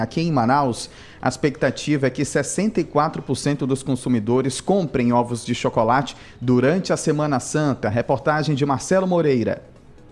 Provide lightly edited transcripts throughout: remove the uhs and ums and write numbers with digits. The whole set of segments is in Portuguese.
Aqui em Manaus, a expectativa é que 64% dos consumidores comprem ovos de chocolate durante a Semana Santa. Reportagem de Marcelo Moreira.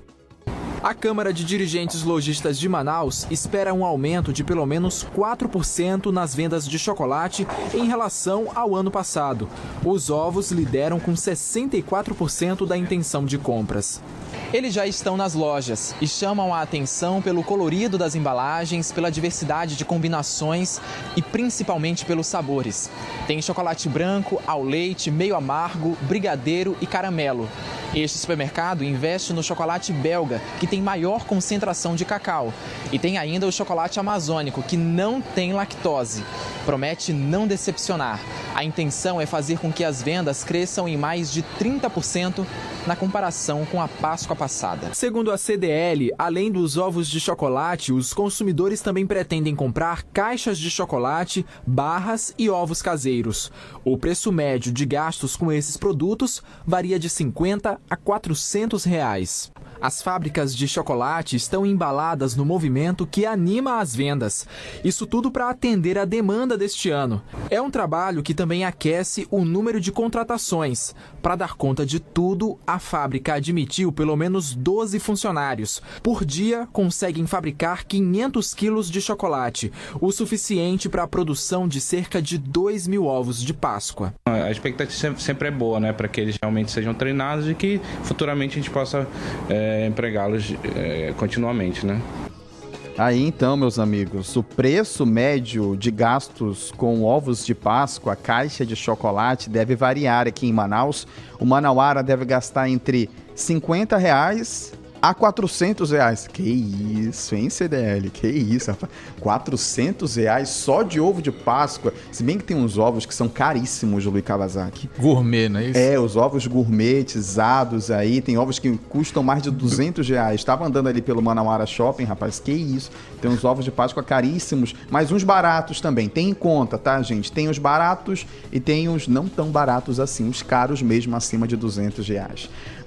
A Câmara de Dirigentes Lojistas de Manaus espera um aumento de pelo menos 4% nas vendas de chocolate em relação ao ano passado. Os ovos lideram com 64% da intenção de compras. Eles já estão nas lojas e chamam a atenção pelo colorido das embalagens, pela diversidade de combinações e principalmente pelos sabores. Tem chocolate branco, ao leite, meio amargo, brigadeiro e caramelo. Este supermercado investe no chocolate belga, que tem maior concentração de cacau. E tem ainda o chocolate amazônico, que não tem lactose. Promete não decepcionar. A intenção é fazer com que as vendas cresçam em mais de 30% na comparação com a Páscoa passada. Segundo a CDL, além dos ovos de chocolate, os consumidores também pretendem comprar caixas de chocolate, barras e ovos caseiros. O preço médio de gastos com esses produtos varia de R$50 a R$400. As fábricas de chocolate estão embaladas no movimento que anima as vendas. Isso tudo para atender a demanda deste ano. É um trabalho que também aquece o número de contratações. Para dar conta de tudo, a fábrica admitiu pelo menos 12 funcionários. Por dia, conseguem fabricar 500 quilos de chocolate, o suficiente para a produção de cerca de 2.000 ovos de Páscoa. A expectativa sempre é boa, né, para que eles realmente sejam treinados e que futuramente a gente possa empregá-los continuamente, né? Aí então, meus amigos, o preço médio de gastos com ovos de Páscoa, caixa de chocolate, deve variar aqui em Manaus. O manauara deve gastar entre R$50 a R$400. Que isso, hein, CDL? Que isso, rapaz. R$400 só de ovo de Páscoa. Se bem que tem uns ovos que são caríssimos, Luiz Kawasaki. Gourmet, não é isso? É, os ovos gourmetizados aí. Tem ovos que custam mais de R$200. Estava andando ali pelo Manauara Shopping, rapaz. Que isso. Tem uns ovos de Páscoa caríssimos, mas uns baratos também. Tem em conta, tá, gente? Tem os baratos e tem os não tão baratos assim. Os caros mesmo, acima de R$200.